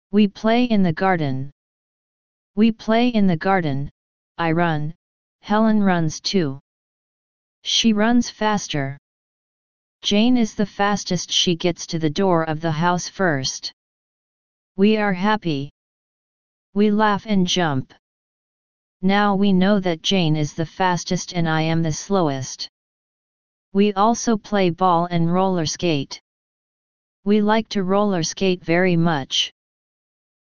We play in the garden. We play in the garden, I run, Helen runs too. She runs faster. Jane is the fastest, she gets to the door of the house first. We are happy. We laugh and jump. Now we know that Jane is the fastest and I am the slowest. We also play ball and roller skate. We like to roller skate very much.